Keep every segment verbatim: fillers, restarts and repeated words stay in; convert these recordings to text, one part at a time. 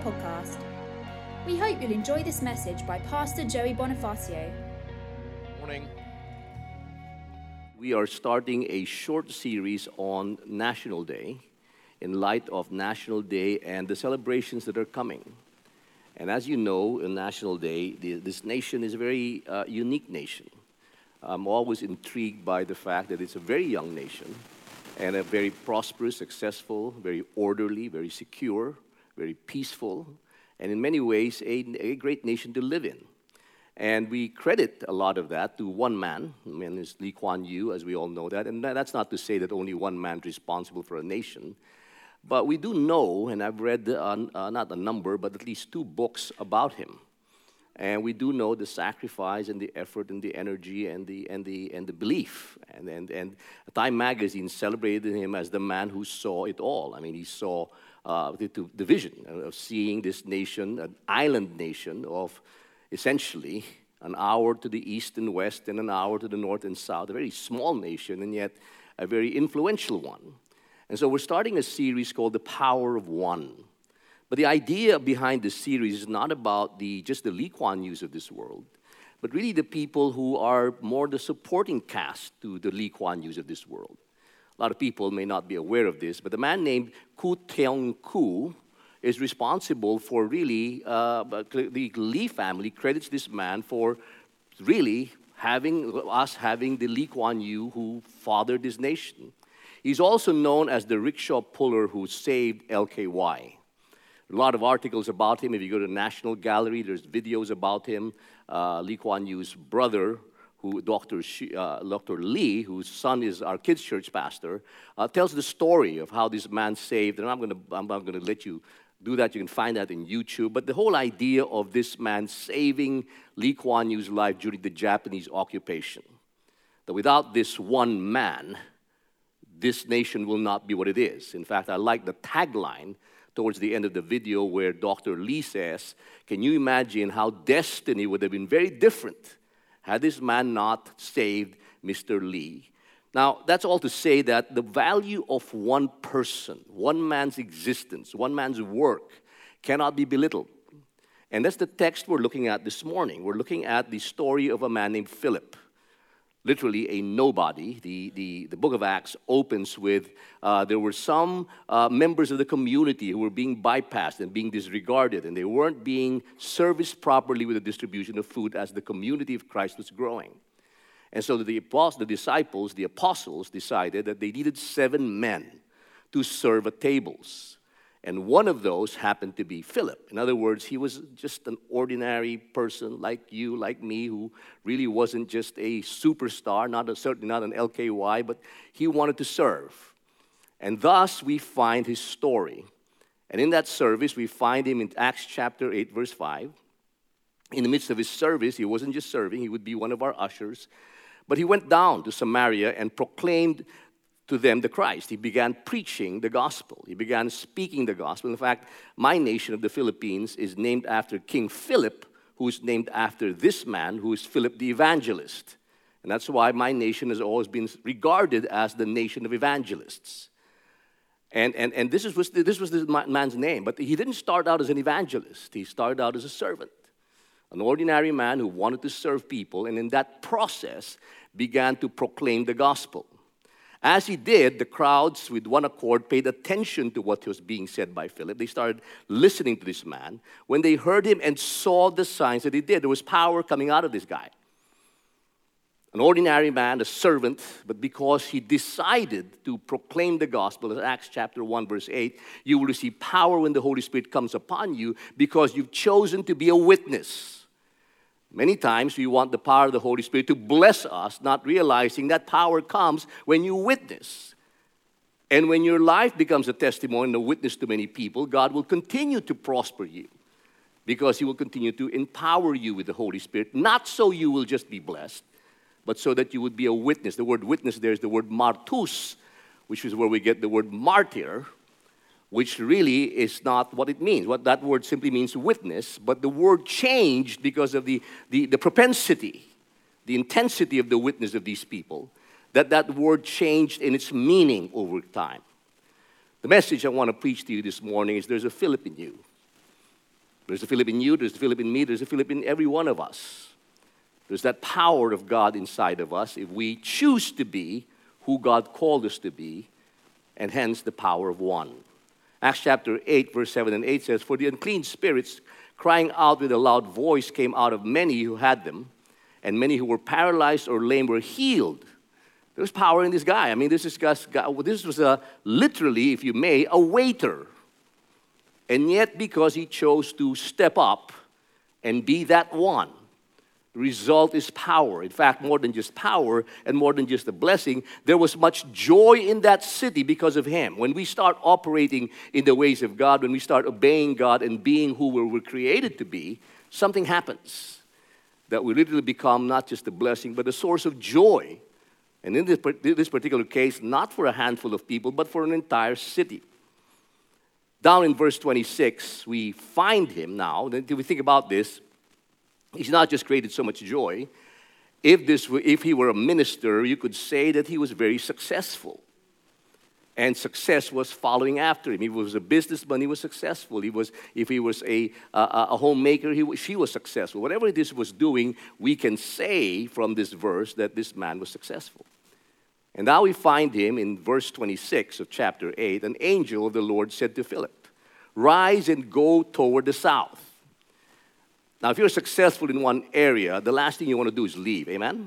podcast. We hope you'll enjoy this message by Pastor Joey Bonifacio. Morning. We are starting a short series on National Day in light of National Day and the celebrations that are coming. And as you know, on National Day, the, this nation is a very uh, unique nation. I'm always intrigued by the fact that it's a very young nation and a very prosperous, successful, very orderly, very secure, very peaceful, and in many ways a, a great nation to live in. And we credit a lot of that to one man, and it's Lee Kuan Yew, as we all know that. And that's not to say that only one man is responsible for a nation. But we do know, and I've read uh, uh, not a number, but at least two books about him. And we do know the sacrifice and the effort and the energy and the and the and the belief. And and and Time Magazine celebrated him as the man who saw it all. I mean, he saw uh, the, the vision of seeing this nation, an island nation of essentially an hour to the east and west and an hour to the north and south. A very small nation and yet a very influential one. And so we're starting a series called The Power of One. But the idea behind this series is not about the just the Lee Kuan Yews of this world, but really the people who are more the supporting cast to the Lee Kuan Yews of this world. A lot of people may not be aware of this, but the man named Koo Teung Koo is responsible for really, uh, the Lee family credits this man for really having, us having the Lee Kuan Yew who fathered this nation. He's also known as the rickshaw puller who saved L K Y. A lot of articles about him. If you go to the National Gallery, there's videos about him. Uh, Lee Kuan Yew's brother, who Doctor Shi, uh, Doctor Lee, whose son is our kids' church pastor, uh, tells the story of how this man saved. And I'm going to I'm not going to let you do that. You can find that in YouTube. But the whole idea of this man saving Lee Kuan Yew's life during the Japanese occupation, that without this one man, this nation will not be what it is. In fact, I like the tagline towards the end of the video where Doctor Lee says, can you imagine how destiny would have been very different had this man not saved Mister Lee? Now, that's all to say that the value of one person, one man's existence, one man's work cannot be belittled. And that's the text we're looking at this morning. We're looking at the story of a man named Philip. Literally a nobody. The, the, the book of Acts opens with, uh, there were some uh, members of the community who were being bypassed and being disregarded, and they weren't being serviced properly with the distribution of food as the community of Christ was growing. And so the, the disciples, the apostles, decided that they needed seven men to serve at tables. And one of those happened to be Philip. In other words, he was just an ordinary person like you, like me, who really wasn't just a superstar, not a, certainly not an L K Y, but he wanted to serve. And thus we find his story. And in that service, we find him in Acts chapter eight, verse five. In the midst of his service, he wasn't just serving, he would be one of our ushers. But he went down to Samaria and proclaimed to them the Christ. He began preaching the gospel. He began speaking the gospel. In fact, my nation of the Philippines is named after King Philip, who is named after this man, who is Philip the evangelist. And that's why my nation has always been regarded as the nation of evangelists. And, and, and this, is, was, this was this man's name. But he didn't start out as an evangelist. He started out as a servant. An ordinary man who wanted to serve people, and in that process began to proclaim the gospel. As he did, the crowds with one accord paid attention to what was being said by Philip. They started listening to this man. When they heard him and saw the signs that he did, there was power coming out of this guy. An ordinary man, a servant, but because he decided to proclaim the gospel, as Acts chapter one, verse eight, you will receive power when the Holy Spirit comes upon you because you've chosen to be a witness. Many times we want the power of the Holy Spirit to bless us, not realizing that power comes when you witness. And when your life becomes a testimony and a witness to many people, God will continue to prosper you because He will continue to empower you with the Holy Spirit, not so you will just be blessed, but so that you would be a witness. The word witness there is the word martus, which is where we get the word martyr, which really is not what it means. What that word simply means witness, but the word changed because of the, the, the propensity, the intensity of the witness of these people, that that word changed in its meaning over time. The message I want to preach to you this morning is there's a Philip in you. There's a Philip in you, there's a Philip in me, there's a Philip in every one of us. There's that power of God inside of us if we choose to be who God called us to be, and hence the power of one. Acts chapter eight, verse seven and eight says, "For the unclean spirits, crying out with a loud voice, came out of many who had them, and many who were paralyzed or lame were healed." There was power in this guy. I mean, this is guy, this was a, literally, if you may, a waiter. And yet, because he chose to step up and be that one, the result is power. In fact, more than just power and more than just a blessing, there was much joy in that city because of him. When we start operating in the ways of God, when we start obeying God and being who we were created to be, something happens that we literally become not just a blessing, but a source of joy. And in this, this particular case, not for a handful of people, but for an entire city. Down in verse twenty-six, we find him now. Then we think about this. He's not just created so much joy. If, this were, if he were a minister, you could say that he was very successful. And success was following after him. If he was a businessman, he was successful. He was, if he was a, a, a homemaker, he, she was successful. Whatever it is he was doing, we can say from this verse that this man was successful. And now we find him in verse twenty-six of chapter eight. An angel of the Lord said to Philip, "Rise and go toward the south." Now, if you're successful in one area, the last thing you want to do is leave. Amen?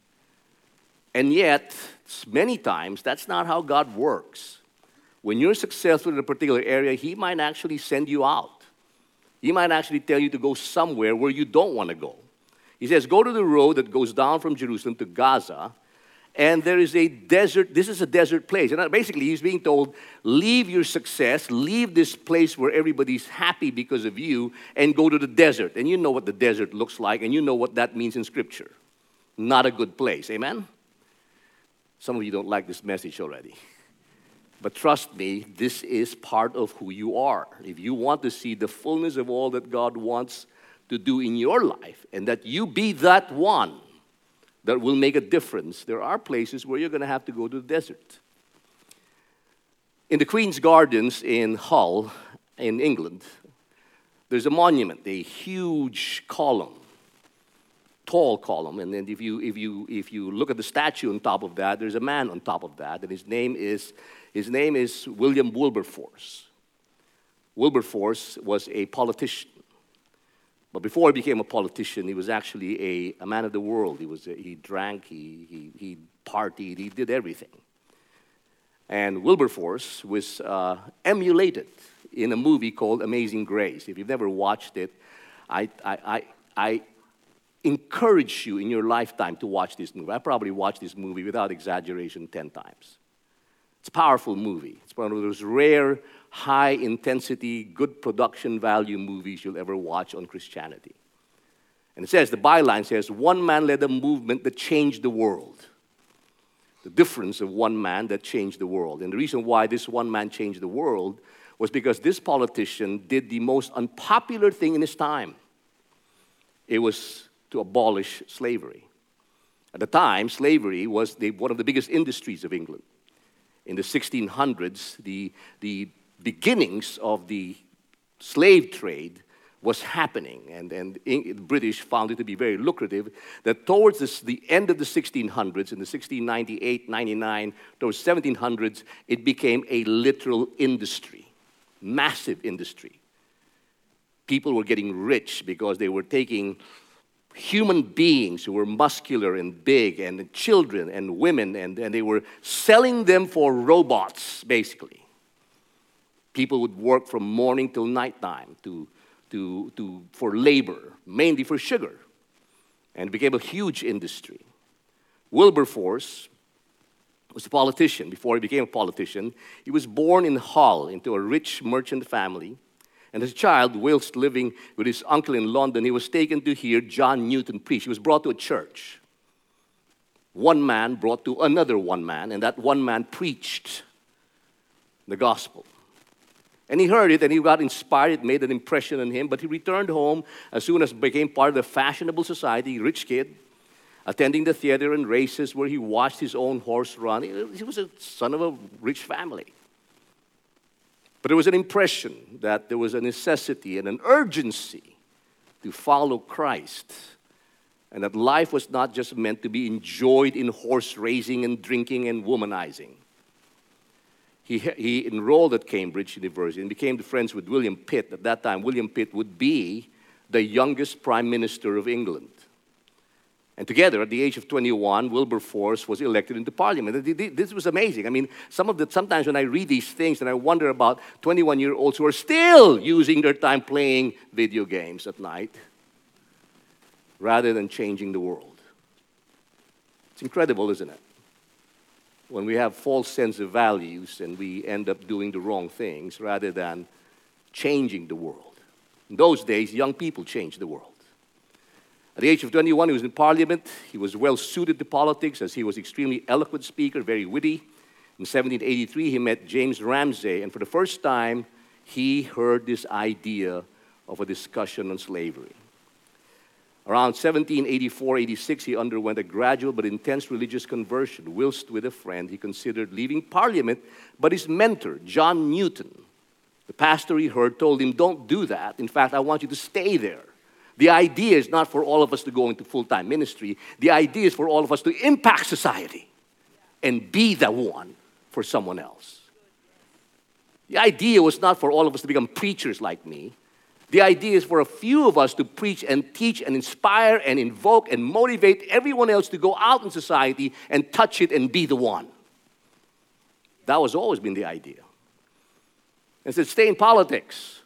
And yet, many times, that's not how God works. When you're successful in a particular area, He might actually send you out. He might actually tell you to go somewhere where you don't want to go. He says, go to the road that goes down from Jerusalem to Gaza, and there is a desert. This is a desert place. And basically, he's being told, leave your success, leave this place where everybody's happy because of you, and go to the desert. And you know what the desert looks like, and you know what that means in Scripture. Not a good place. Amen? Some of you don't like this message already. But trust me, this is part of who you are. If you want to see the fullness of all that God wants to do in your life, and that you be that one that will make a difference, there are places where you're going to have to go to the desert. In the Queen's Gardens in Hull, in England, there's a monument, a huge column, tall column, and then if you if you if you look at the statue on top of that, there's a man on top of that, and his name is his name is William Wilberforce. Wilberforce was a politician. But before he became a politician, he was actually a, a man of the world. He was a, he drank, he, he, he partied, he did everything. And Wilberforce was uh, emulated in a movie called Amazing Grace. If you've never watched it, I, I, I, I encourage you in your lifetime to watch this movie. I probably watched this movie without exaggeration ten times. It's a powerful movie. It's one of those rare, high-intensity, good production value movies you'll ever watch on Christianity. And it says, the byline says, one man led a movement that changed the world. The difference of one man that changed the world. And the reason why this one man changed the world was because this politician did the most unpopular thing in his time. It was to abolish slavery. At the time, slavery was the, one of the biggest industries of England. In the sixteen hundreds, the, the beginnings of the slave trade was happening, and, and the British found it to be very lucrative, that towards this, the end of the sixteen hundreds, in the sixteen ninety-eight, ninety-nine, towards seventeen hundreds, it became a literal industry, massive industry. People were getting rich because they were taking human beings who were muscular and big, and children and women, and, and they were selling them for robots, basically. People would work from morning till nighttime to, to, to, for labor, mainly for sugar, and it became a huge industry. Wilberforce was a politician. Before he became a politician, he was born in Hull into a rich merchant family. And as a child, whilst living with his uncle in London, he was taken to hear John Newton preach. He was brought to a church. One man brought to another one man, and that one man preached the gospel. And he heard it, and he got inspired. It made an impression on him. But he returned home as soon as he became part of the fashionable society, rich kid, attending the theater and races where he watched his own horse run. He was a son of a rich family. But there was an impression that there was a necessity and an urgency to follow Christ, and that life was not just meant to be enjoyed in horse racing and drinking and womanizing. He, he enrolled at Cambridge University and became friends with William Pitt. At that time, William Pitt would be the youngest Prime Minister of England. And together, at the age of twenty-one, Wilberforce was elected into Parliament. This was amazing. I mean, some of the, sometimes when I read these things and I wonder about twenty-one-year-olds who are still using their time playing video games at night rather than changing the world. It's incredible, isn't it? When we have false sense of values and we end up doing the wrong things rather than changing the world. In those days, young people changed the world. At the age of twenty-one, he was in Parliament. He was well suited to politics as he was an extremely eloquent speaker, very witty. In seventeen eighty-three, he met James Ramsay, and for the first time, he heard this idea of a discussion on slavery. Around seventeen eighty-four eighty-six, he underwent a gradual but intense religious conversion. Whilst with a friend, he considered leaving Parliament, but his mentor, John Newton, the pastor he heard, told him, "Don't do that. In fact, I want you to stay there. The idea is not for all of us to go into full-time ministry. The idea is for all of us to impact society and be the one for someone else." The idea was not for all of us to become preachers like me. The idea is for a few of us to preach and teach and inspire and invoke and motivate everyone else to go out in society and touch it and be the one. That was always been the idea. And said, stay in politics.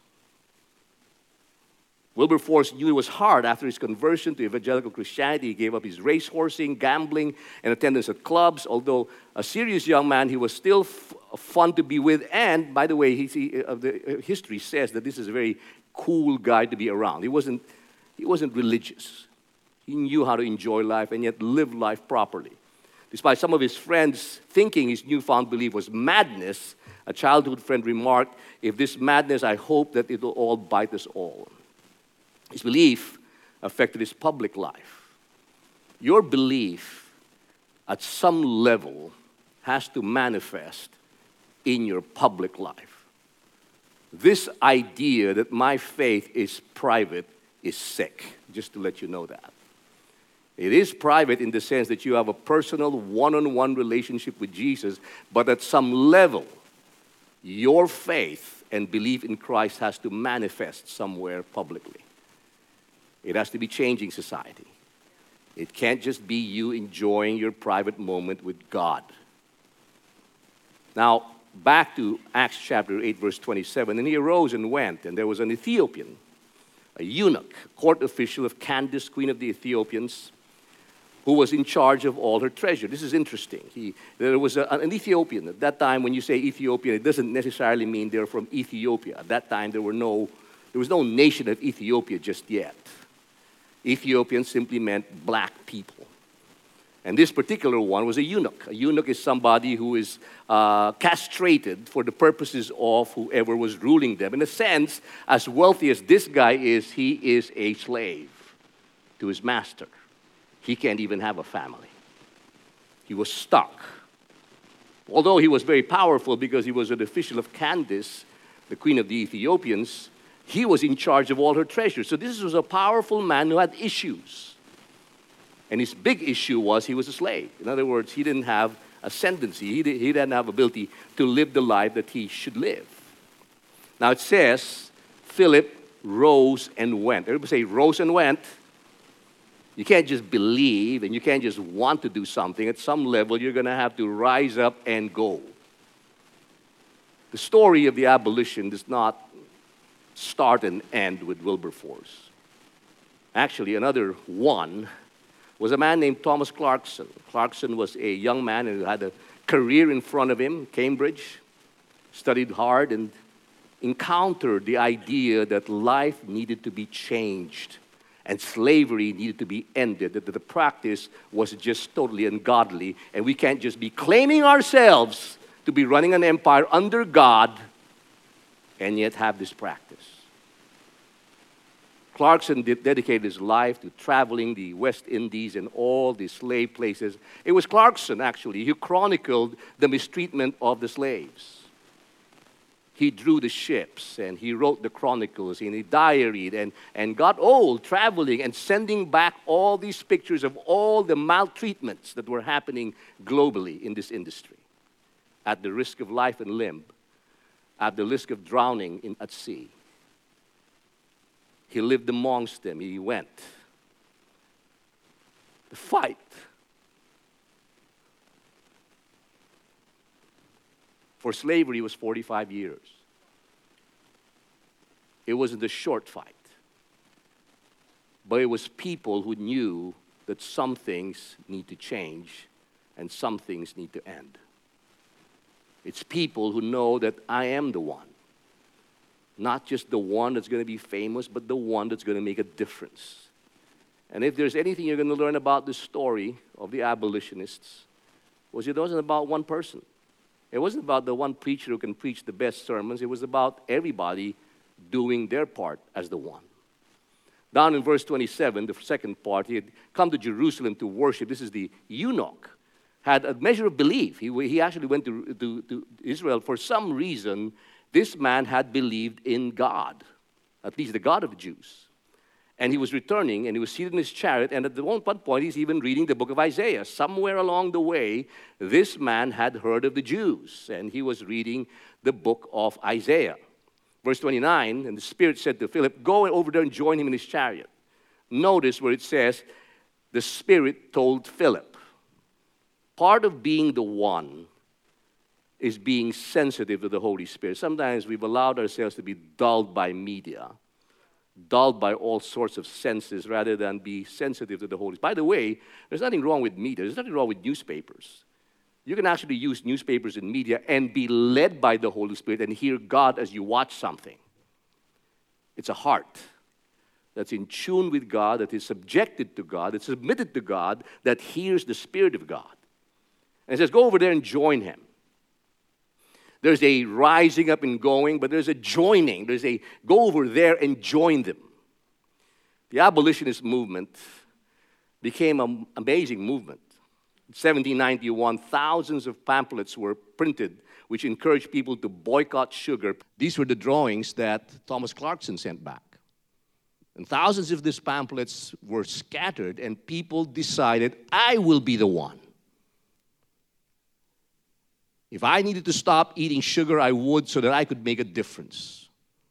Wilberforce knew it was hard after his conversion to evangelical Christianity. He gave up his racehorsing, gambling, and attendance at clubs. Although a serious young man, he was still f fun to be with. And, by the way, he, he, uh, the uh, history says that this is a very cool guy to be around. He wasn't, he wasn't religious. He knew how to enjoy life and yet live life properly. Despite some of his friends thinking his newfound belief was madness, a childhood friend remarked, "If this madness, I hope that it will all bite us all." His belief affected his public life. Your belief at some level has to manifest in your public life. This idea that my faith is private is sick, just to let you know that. It is private in the sense that you have a personal one-on-one relationship with Jesus, but at some level, your faith and belief in Christ has to manifest somewhere publicly. It has to be changing society. It can't just be you enjoying your private moment with God. Now, back to Acts chapter eight, verse twenty-seven. And he arose and went, and there was an Ethiopian, a eunuch, court official of Candace, queen of the Ethiopians, who was in charge of all her treasure. This is interesting. He, there was a, an Ethiopian. At that time, when you say Ethiopian, it doesn't necessarily mean they're from Ethiopia. At that time, there, were no, there was no nation of Ethiopia just yet. Ethiopian simply meant black people. And this particular one was a eunuch. A eunuch is somebody who is uh, castrated for the purposes of whoever was ruling them. In a sense, as wealthy as this guy is, he is a slave to his master. He can't even have a family. He was stuck. Although he was very powerful because he was an official of Candace, the queen of the Ethiopians, he was in charge of all her treasures. So this was a powerful man who had issues. And his big issue was he was a slave. In other words, he didn't have ascendancy. He, did, he didn't have ability to live the life that he should live. Now it says, Philip rose and went. Everybody say, rose and went. You can't just believe and you can't just want to do something. At some level, you're going to have to rise up and go. The story of the abolition does not start and end with Wilberforce. Actually, another one was a man named Thomas Clarkson. Clarkson was a young man who had a career in front of him, Cambridge, studied hard, and encountered the idea that life needed to be changed and slavery needed to be ended, that the practice was just totally ungodly, and we can't just be claiming ourselves to be running an empire under God and yet have this practice. Clarkson did, dedicated his life to traveling the West Indies and all the slave places. It was Clarkson, actually, who chronicled the mistreatment of the slaves. he drew the ships, and he wrote the chronicles, and he diaried, and, and got old traveling and sending back all these pictures of all the maltreatments that were happening globally in this industry, at the risk of life and limb, at the risk of drowning in, at sea. He lived amongst them. He went. The fight for slavery was forty-five years. It wasn't a short fight. But it was people who knew that some things need to change and some things need to end. It's people who know that I am the one. Not just the one that's going to be famous, but the one that's going to make a difference. And if there's anything you're going to learn about the story of the abolitionists, was it wasn't about one person. It wasn't about the one preacher who can preach the best sermons. It was about everybody doing their part as the one. Down in verse twenty-seven, the second part, he had come to Jerusalem to worship. This is the eunuch. Had a measure of belief. He, he actually went to, to, to Israel. For some reason, this man had believed in God, at least the God of the Jews. And he was returning, and he was seated in his chariot, and at the one point, he's even reading the book of Isaiah. Somewhere along the way, this man had heard of the Jews, and he was reading the book of Isaiah. Verse twenty-nine, and the Spirit said to Philip, go over there and join him in his chariot. Notice where it says, the Spirit told Philip. Part of being the one is being sensitive to the Holy Spirit. Sometimes we've allowed ourselves to be dulled by media, dulled by all sorts of senses rather than be sensitive to the Holy Spirit. By the way, there's nothing wrong with media. There's nothing wrong with newspapers. You can actually use newspapers and media and be led by the Holy Spirit and hear God as you watch something. It's a heart that's in tune with God, that is subjected to God, that's submitted to God, that hears the Spirit of God. And it says, go over there and join him. There's a rising up and going, but there's a joining. There's a go over there and join them. The abolitionist movement became an amazing movement. In seventeen ninety-one, thousands of pamphlets were printed which encouraged people to boycott sugar. These were the drawings that Thomas Clarkson sent back. And thousands of these pamphlets were scattered, and people decided, I will be the one. If I needed to stop eating sugar, I would, so that I could make a difference.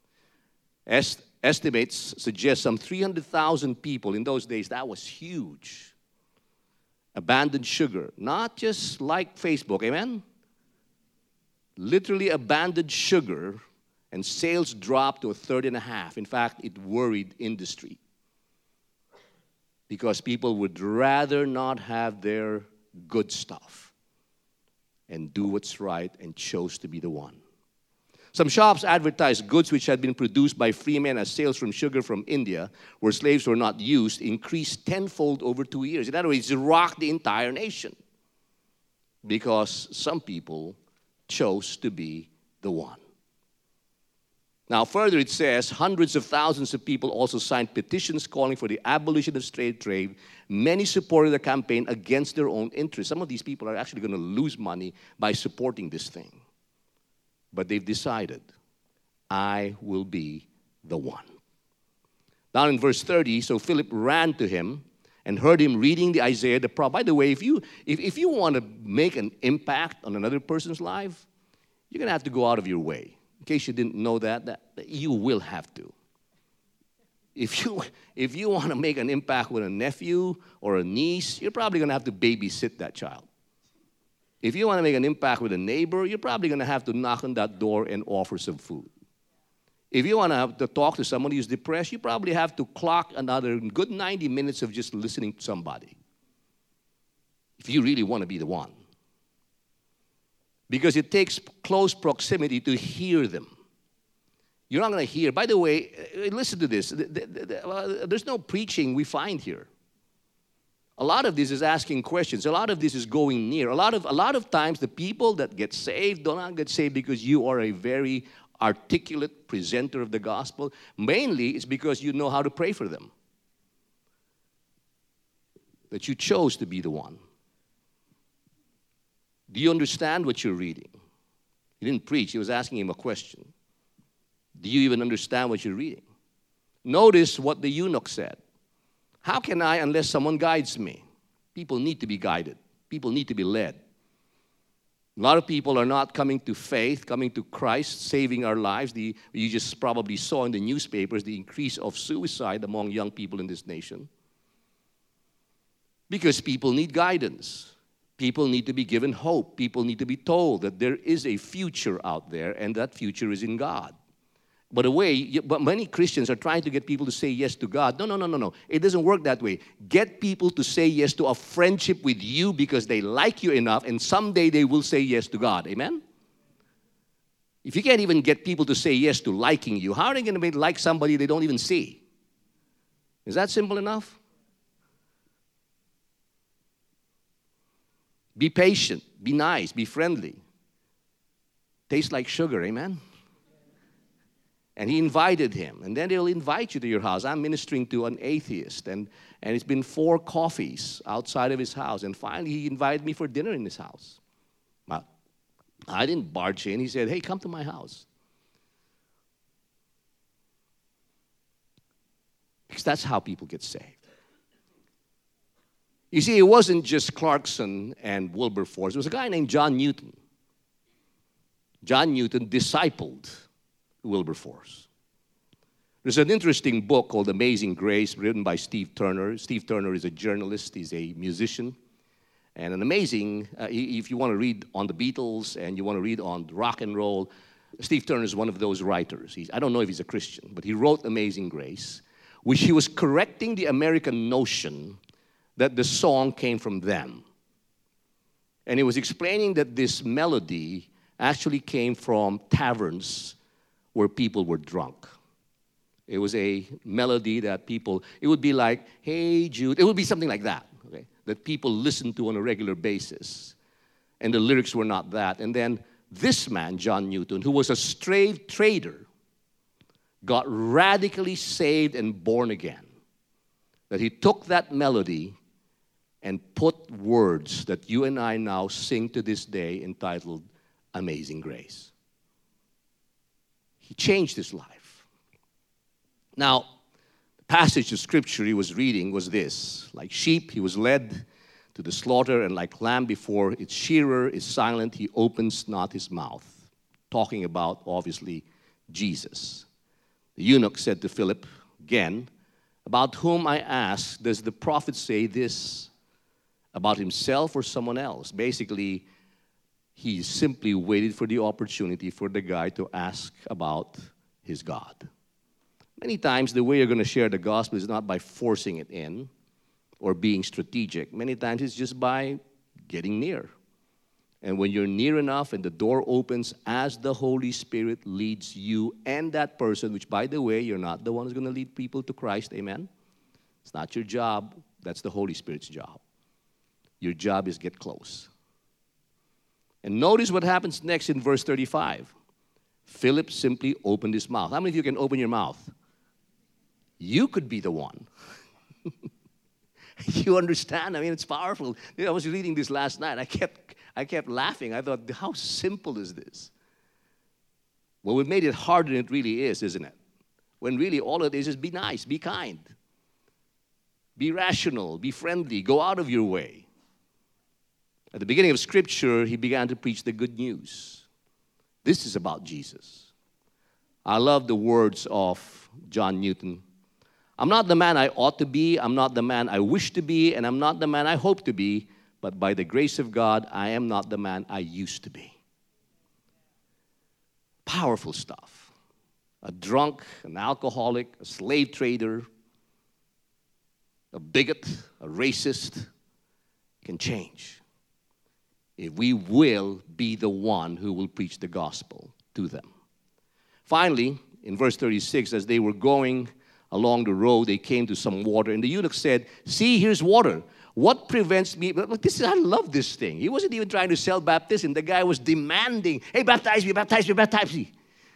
Est- estimates suggest some three hundred thousand people in those days, that was huge, abandoned sugar. Not just like Facebook, amen? Literally abandoned sugar, and sales dropped to a third and a half. In fact, it worried industry, because people would rather not have their good stuff and do what's right, and chose to be the one. Some shops advertised goods which had been produced by free men as sales from sugar from India, where slaves were not used, increased tenfold over two years. In other words, it rocked the entire nation, because some people chose to be the one. Now, further it says, hundreds of thousands of people also signed petitions calling for the abolition of slave trade. Many supported the campaign against their own interests. Some of these people are actually going to lose money by supporting this thing. But they've decided, I will be the one. Down in verse thirty, so Philip ran to him and heard him reading the Isaiah the prophet. By the way, if you, if, if you want to make an impact on another person's life, you're going to have to go out of your way. In case you didn't know that, that, that you will have to. If you, if you want to make an impact with a nephew or a niece, you're probably going to have to babysit that child. If you want to make an impact with a neighbor, you're probably going to have to knock on that door and offer some food. If you want to have to talk to somebody who's depressed, you probably have to clock another good ninety minutes of just listening to somebody, if you really want to be the one. Because it takes close proximity to hear them. You're not going to hear. By the way, listen to this. There's no preaching we find here. A lot of this is asking questions. A lot of this is going near. A lot of, a lot of times the people that get saved do not get saved because you are a very articulate presenter of the gospel. Mainly it's because you know how to pray for them. That you chose to be the one. Do you understand what you're reading? He didn't preach. He was asking him a question. Do you even understand what you're reading? Notice what the eunuch said. How can I unless someone guides me? People need to be guided. People need to be led. A lot of people are not coming to faith, coming to Christ, saving our lives. The, you just probably saw in the newspapers the increase of suicide among young people in this nation. Because people need guidance. People need to be given hope. People need to be told that there is a future out there, and that future is in God. By the way, but many Christians are trying to get people to say yes to God. No, no, no, no, no. It doesn't work that way. Get people to say yes to a friendship with you because they like you enough, and someday they will say yes to God. Amen? If you can't even get people to say yes to liking you, how are they going to like somebody they don't even see? Is that simple enough? Be patient. Be nice. Be friendly. Tastes like sugar. Amen? And he invited him. And then they'll invite you to your house. I'm ministering to an atheist. And, and it's been four coffees outside of his house. And finally, he invited me for dinner in his house. Well, I didn't barge in. He said, hey, come to my house. Because that's how people get saved. You see, it wasn't just Clarkson and Wilberforce. There was a guy named John Newton. John Newton discipled Wilberforce. There's an interesting book called Amazing Grace written by Steve Turner. Steve Turner is a journalist. He's a musician. And an amazing, uh, if you want to read on the Beatles and you want to read on rock and roll, Steve Turner is one of those writers. He's, I don't know if he's a Christian, but he wrote Amazing Grace, which he was correcting the American notion that the song came from them. And he was explaining that this melody actually came from taverns where people were drunk. It was a melody that people, it would be like, hey Jude, it would be something like that, okay, that people listened to on a regular basis. And the lyrics were not that. And then this man, John Newton, who was a slave trader, got radically saved and born again. That he took that melody and put words that you and I now sing to this day entitled Amazing Grace. He changed his life. Now, the passage of scripture he was reading was this. Like sheep, he was led to the slaughter, and like lamb before its shearer is silent, he opens not his mouth. Talking about, obviously, Jesus. The eunuch said to Philip, again, about whom I ask, does the prophet say this? About himself or someone else? Basically, he simply waited for the opportunity for the guy to ask about his God. Many times, the way you're going to share the gospel is not by forcing it in or being strategic. Many times, it's just by getting near. And when you're near enough and the door opens as the Holy Spirit leads you and that person, which, by the way, you're not the one who's going to lead people to Christ, amen? It's not your job. That's the Holy Spirit's job. Your job is get close. And notice what happens next in verse thirty-five. Philip simply opened his mouth. How many of you can open your mouth? You could be the one. You understand? I mean, it's powerful. I was reading this last night. I kept, I kept laughing. I thought, how simple is this? Well, we've made it harder than it really is, isn't it? When really all it is is be nice, be kind. Be rational, be friendly, go out of your way. At the beginning of Scripture, he began to preach the good news. This is about Jesus. I love the words of John Newton. I'm not the man I ought to be, I'm not the man I wish to be, and I'm not the man I hope to be, but by the grace of God, I am not the man I used to be. Powerful stuff. A drunk, an alcoholic, a slave trader, a bigot, a racist can change if we will be the one who will preach the gospel to them. Finally, in verse thirty-six, as they were going along the road, they came to some water, and the eunuch said, see, here's water. What prevents me? But this is, I love this thing. He wasn't even trying to sell baptism. The guy was demanding, hey, baptize me, baptize me, baptize me.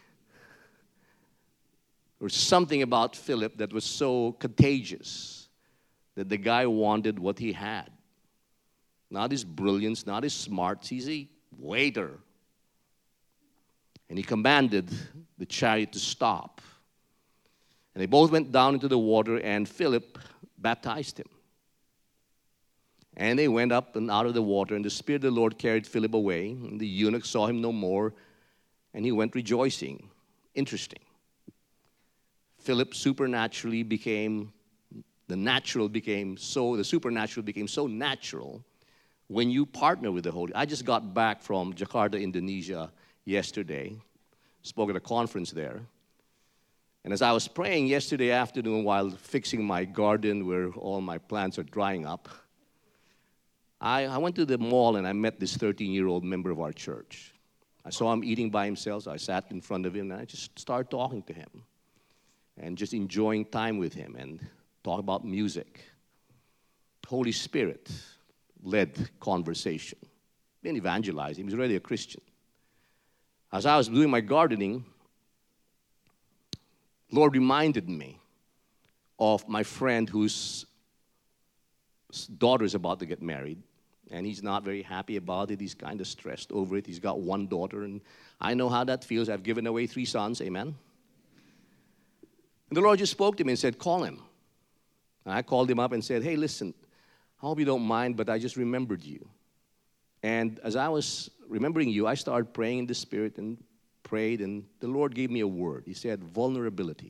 There was something about Philip that was so contagious that the guy wanted what he had. Not his brilliance, not his smarts. He's a waiter. And he commanded the chariot to stop. And they both went down into the water, and Philip baptized him. And they went up and out of the water, and the Spirit of the Lord carried Philip away, and the eunuch saw him no more, and he went rejoicing. Interesting. Philip supernaturally became, the natural became so, the supernatural became so natural when you partner with the Holy. I just got back from Jakarta, Indonesia yesterday, spoke at a conference there. And as I was praying yesterday afternoon while fixing my garden where all my plants are drying up, I, I went to the mall and I met this thirteen-year-old member of our church. I saw him eating by himself, so I sat in front of him and I just started talking to him and just enjoying time with him and talk about music. Holy Spirit led conversation. Didn't evangelize him, he was already a Christian. As I was doing my gardening, Lord reminded me of my friend whose daughter is about to get married, and he's not very happy about it. He's kind of stressed over it. He's got one daughter, and I know how that feels. I've given away three sons, amen? And the Lord just spoke to me and said, call him. And I called him up and said, hey, listen, I hope you don't mind, but I just remembered you. And as I was remembering you, I started praying in the Spirit and prayed, and the Lord gave me a word. He said, vulnerability.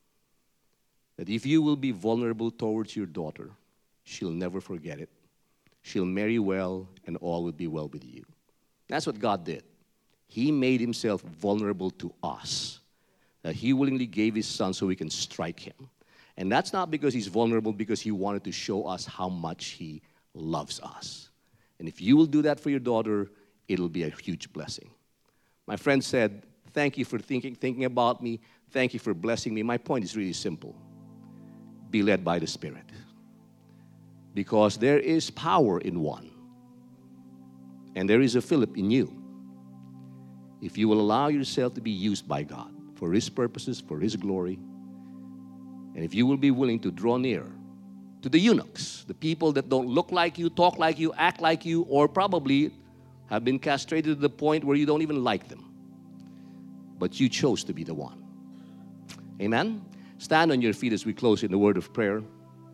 That if you will be vulnerable towards your daughter, she'll never forget it. She'll marry well, and all will be well with you. That's what God did. He made himself vulnerable to us. That he willingly gave his son so we can strike him. And that's not because he's vulnerable, because he wanted to show us how much he loves us. And if you will do that for your daughter, it'll be a huge blessing. My friend said, thank you for thinking, thinking about me. Thank you for blessing me. My point is really simple. Be led by the Spirit. Because there is power in one. And there is a Philip in you. If you will allow yourself to be used by God for his purposes, for his glory, and if you will be willing to draw near to the eunuchs, the people that don't look like you, talk like you, act like you, or probably have been castrated to the point where you don't even like them. But you chose to be the one. Amen? Stand on your feet as we close in the word of prayer.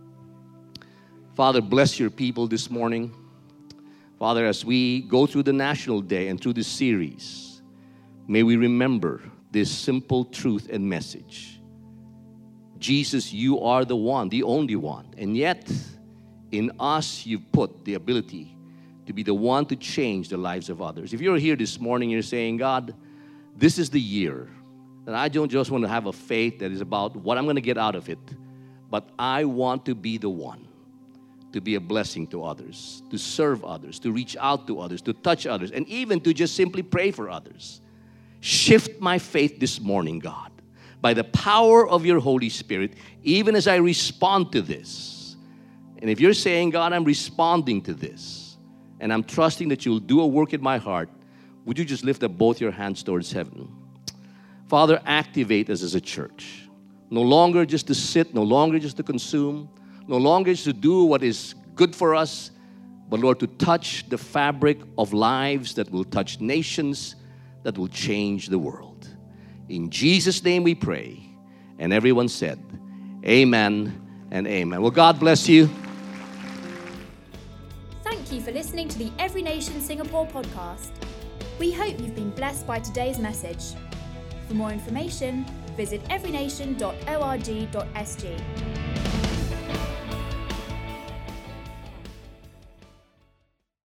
Father, bless your people this morning. Father, as we go through the National Day and through this series, may we remember this simple truth and message. Jesus, you are the one, the only one. And yet, in us, you've put the ability to be the one to change the lives of others. If you're here this morning, you're saying, God, this is the year that I don't just want to have a faith that is about what I'm going to get out of it, but I want to be the one to be a blessing to others, to serve others, to reach out to others, to touch others, and even to just simply pray for others. Shift my faith this morning, God, by the power of your Holy Spirit, even as I respond to this. And if you're saying, God, I'm responding to this, and I'm trusting that you'll do a work in my heart, would you just lift up both your hands towards heaven? Father, activate us as a church. No longer just to sit, no longer just to consume, no longer just to do what is good for us, but Lord, to touch the fabric of lives that will touch nations, that will change the world. In Jesus' name we pray. And everyone said, amen and amen. Well, God bless you. Thank you for listening to the Every Nation Singapore podcast. We hope you've been blessed by today's message. For more information, visit every nation dot org dot s g.